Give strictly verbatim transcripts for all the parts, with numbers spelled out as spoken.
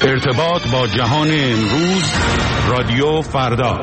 ارتباط با جهان امروز، رادیو فردا.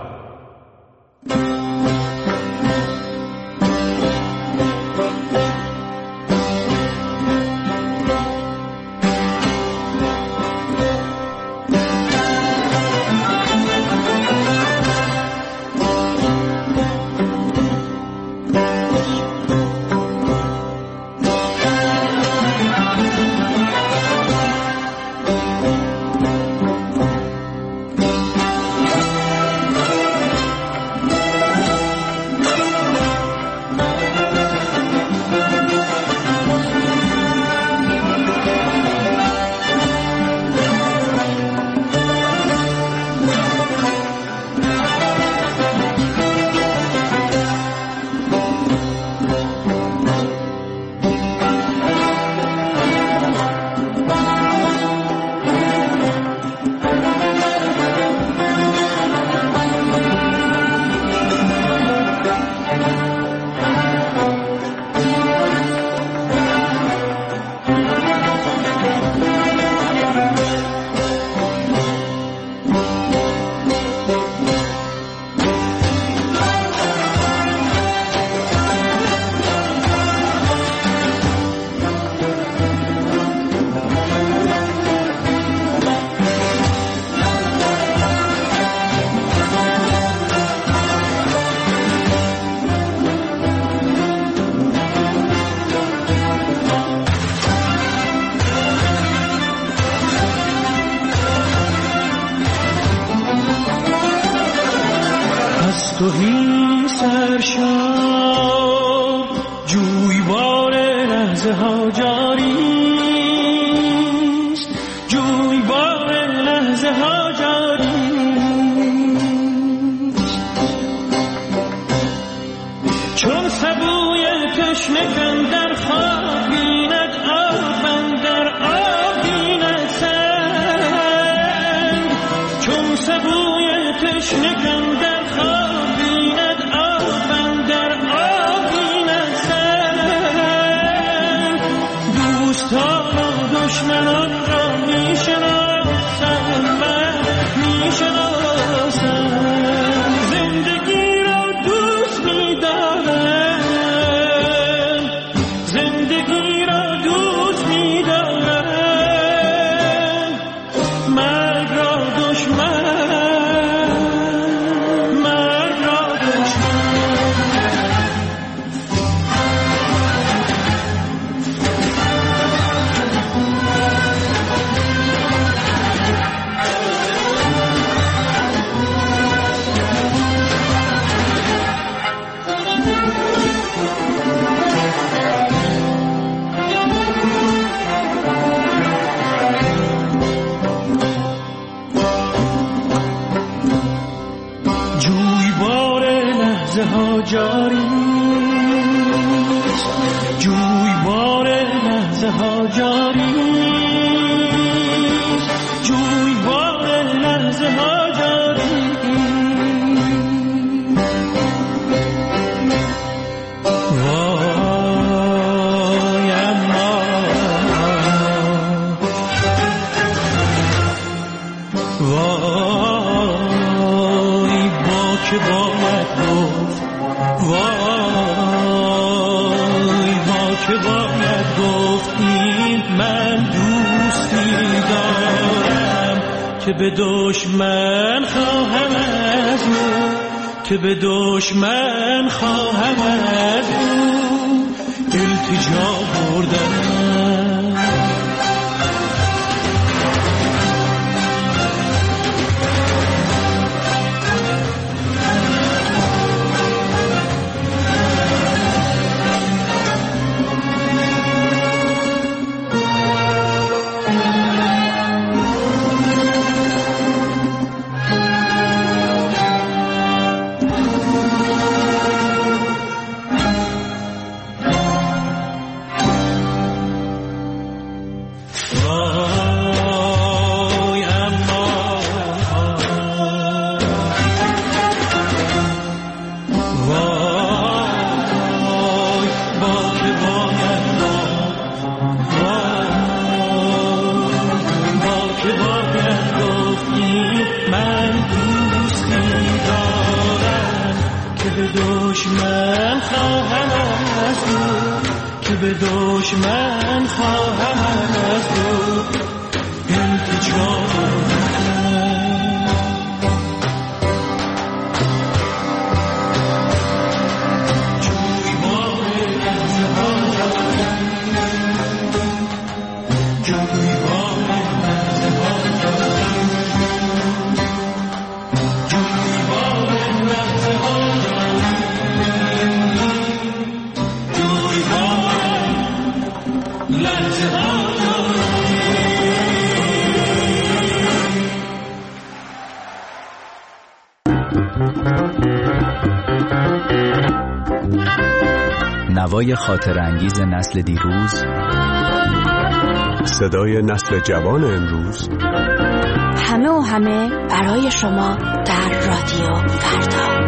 توهی سرشار جویبار لحظه ها جاریست، جویبار لحظه ها جاریست. چون سبوی تشنه در خواب بیند آب اندر آب بیند سنگ، چون سبوی تشنه در خواب دشمنان را می شناسم، من می شناسم. زندگی را دوست می دارم، زندگی را دوست می دارم. مرگ را دشمن، مرگ را دشمن. ها جاریست، جویبار لحظه ها جاریست، جویبار لحظه ها جاریست. وای اما وای با که باید گفت، وای با که باید گفت این من دوستی دارم که به دشمن خواهم از او، که به دشمن خواهم از او التجا بردم. به دشمن خواهم از تو التجا نوای خاطرانگیز نسل دیروز، صدای نسل جوان امروز، همه و همه برای شما در رادیو فردا.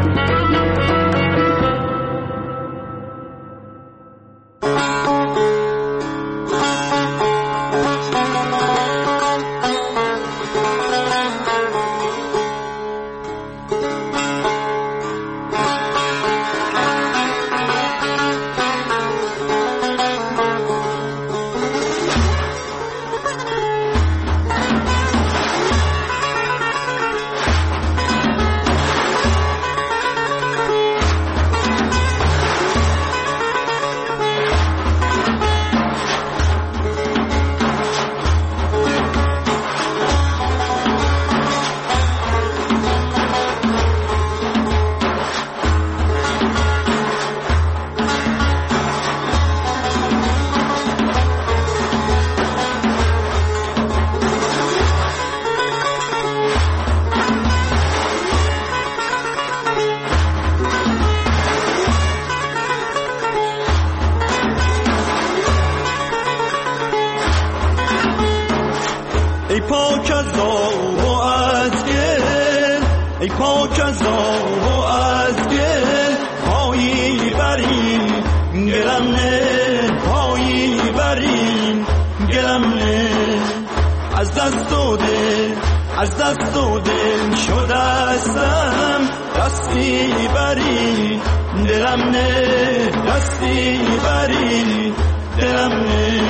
ای پاک از آب و از گل، ای پاک از آب و از گل، پایی برین گلم نه، پایی برین گلم نه. از دست و دل، از دست و دل شدستم، دستی برین دلم نه، دستی برین دلم نه.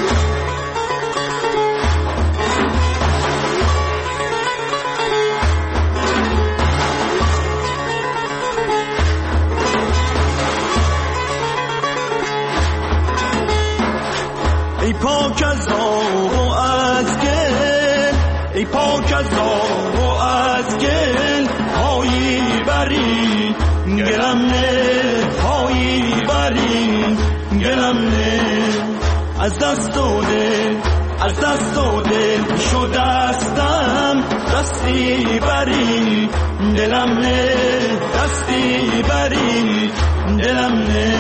ای پاک از آب و از گل، ای پاک از آب و از گل، پایی برین گلم نه، پایی برین گلم نه. از دست و دل، از دست و دل شدستم، دستی برین دلم نه، دستی برین دلم نه.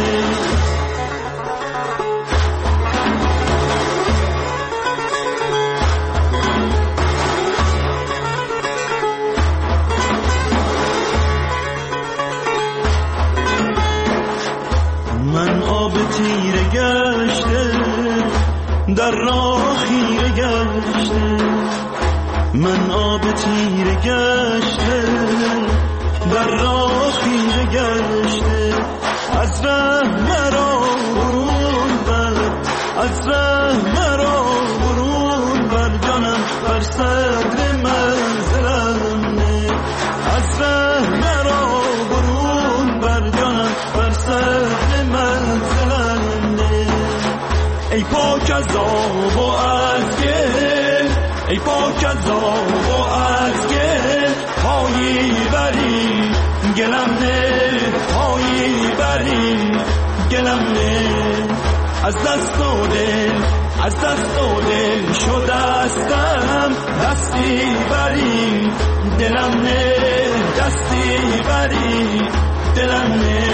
من آب تیره گشته، در راه خیره گشته، من آب تیره گشته، در راه خیره گشته. از ره مرا برون بر، از ره مرا برون بر، جانم بر صدر منزلم نه. از ره مرا برون بر، جانم بر صدر منزلم نه. ای پاک از آب و از گل، ای پاک از آب و از گل، پایی برین گلم نه، پایی برین گلم نه. از دست و دل، از دست و دل شدستم، دستی برین دلم نه، دستی برین دلم نه.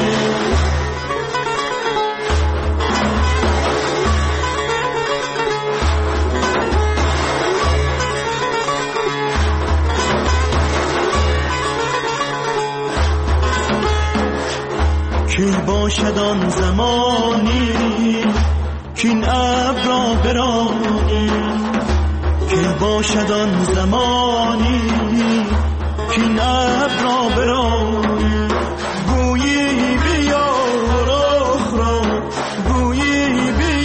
کی باشد آن زمانی کین ابر را برانی، کی باشد آن زمانی کین ابر را برانی. گویی بیا رخ را، گویی بیا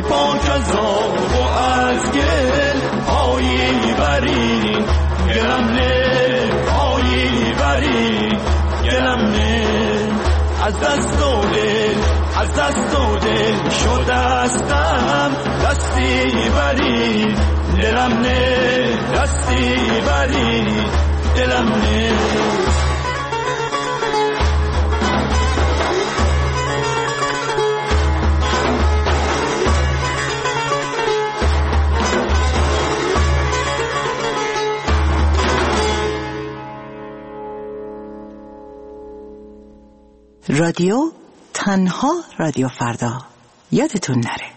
پاک از آب و از گل پایی برین گلم نه پایی برین گلم نه از دست و دل از دست و دل شدستم دستی برین دلم نه دستی برین دلم نه رادیو تنها رادیو فردا، یادتون نره.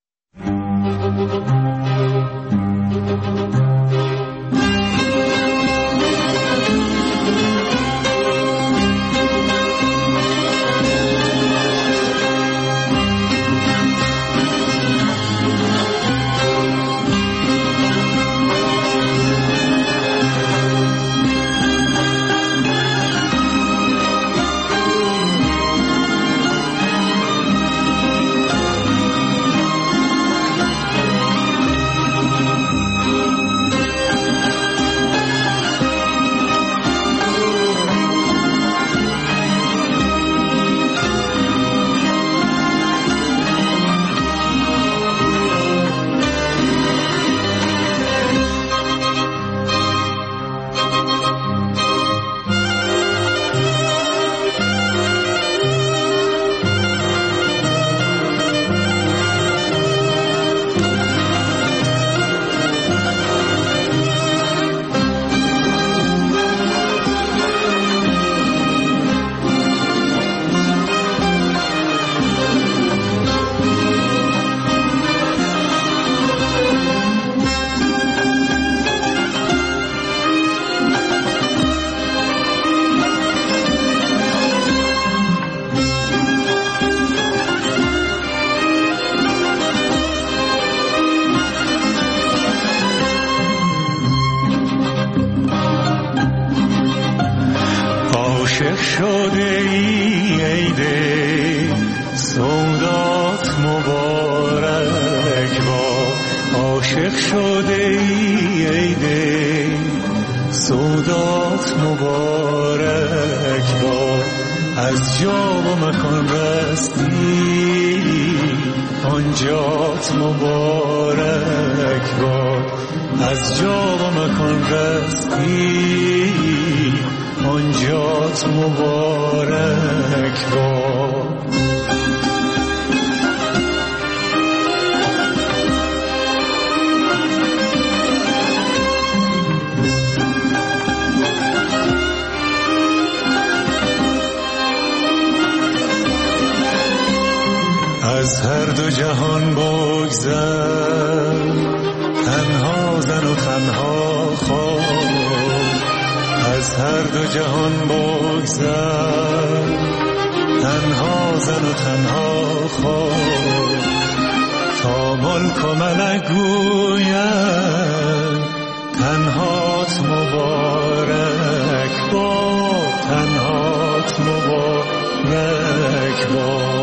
عاشق شده ای ای دل سودات مبارک با عاشق شده ای ای دل سودات مبارک با از جا و مکان رستی آنجات مبارک با از جا و مکان رستی آنجات مبارک با از هر دو جهان بگذر تنها زن و تنها خواب از هر دو جهان بگذر تنها زن و تنها خواب تا ملک و ملک گوید تنهات مبارک با تنهات مبارک با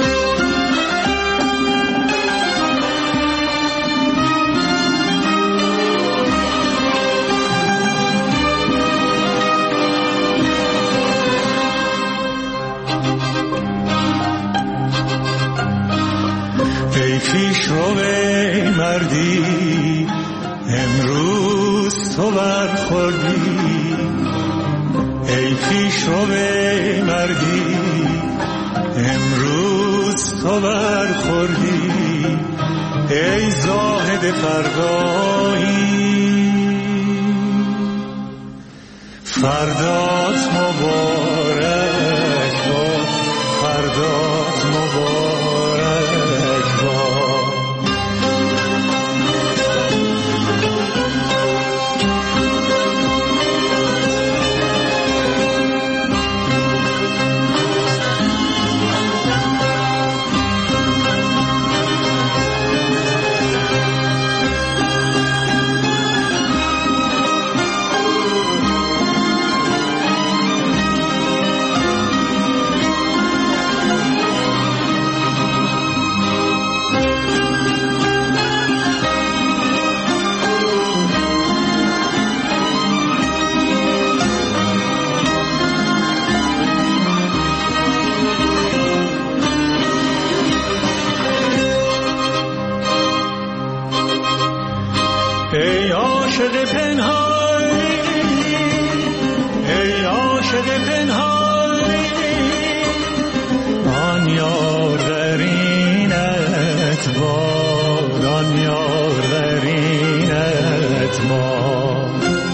پیش رو به مردی امروز تو برخوردی ای پیش رو به مردی امروز تو برخوردی ای زاهد فردایی فردات مبارک با فردات مبارک با ای عاشق پنهانی، ای عاشق پنهانی، آن یار غرینت باد، آن یار غرینت باد.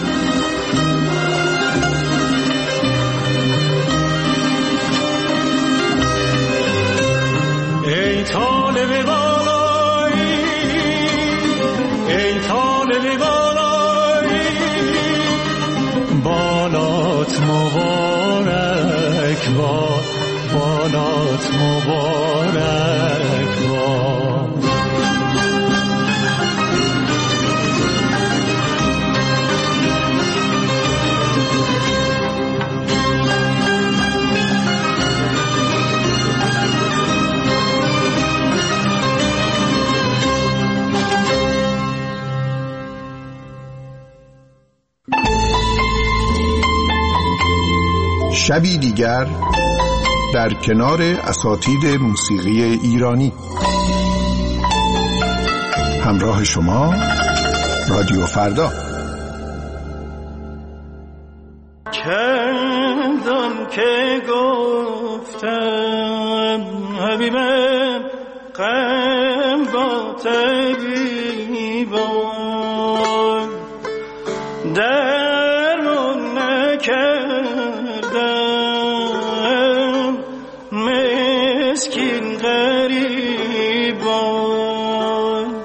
ای طالب بالایی، ای طالب بالایی، بالات مبارک باد، بالات مبارک باد. شبی دیگر در کنار اساتید موسیقی ایرانی. همراه شما رادیو فردا. چندان که گفتم حبیبم غم با طبیبان درمون نکردم مسکین غریبان.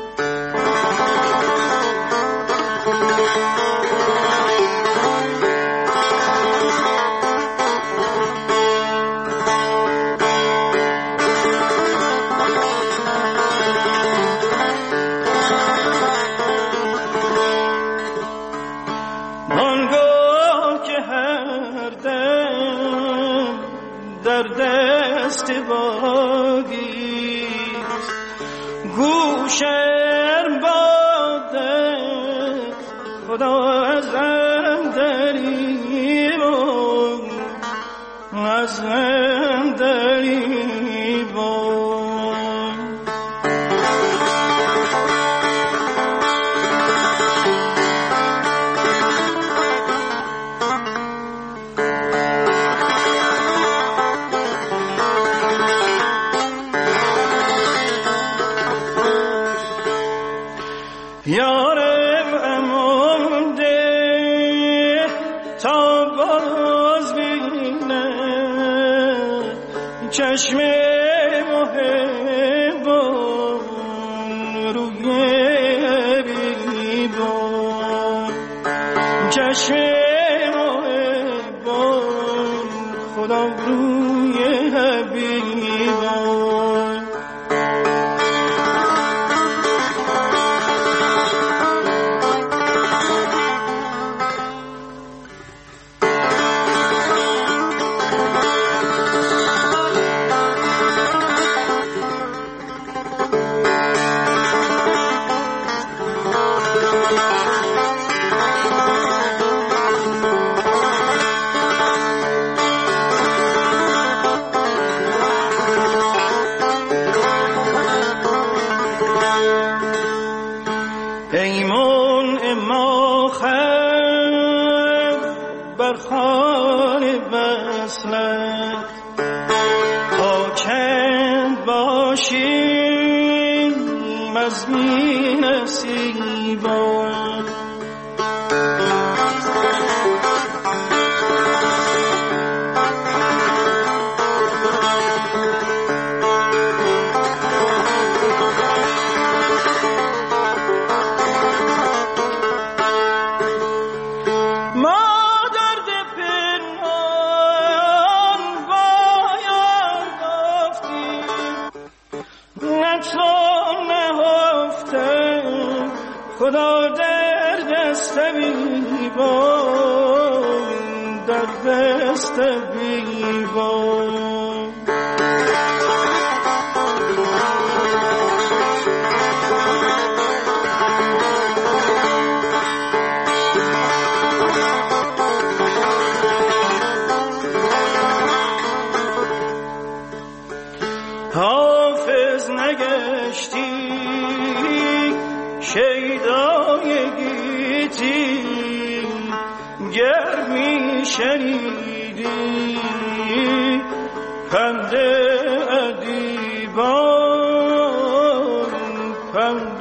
گوشم باده خدا ازم دریبون، ازم دریبون. یارم امونده تا باز بینه چشم محبون روی حبیبون، چشم محبون خدا روی حبیبون. ایمون اما خب برخان بسلت تا چند باشیم از بی نصیبان. خدا در دست بیبان، در دست بیبان. حافظ نگشتی شیدای صدای گیتی گر می شنیدی پند ادیبان پند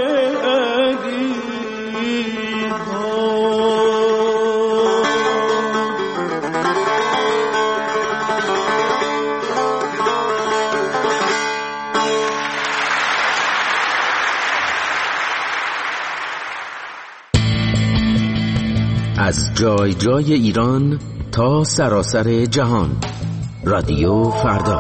از جای جای ایران تا سراسر جهان، رادیو فردا.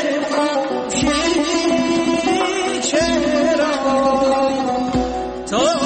تو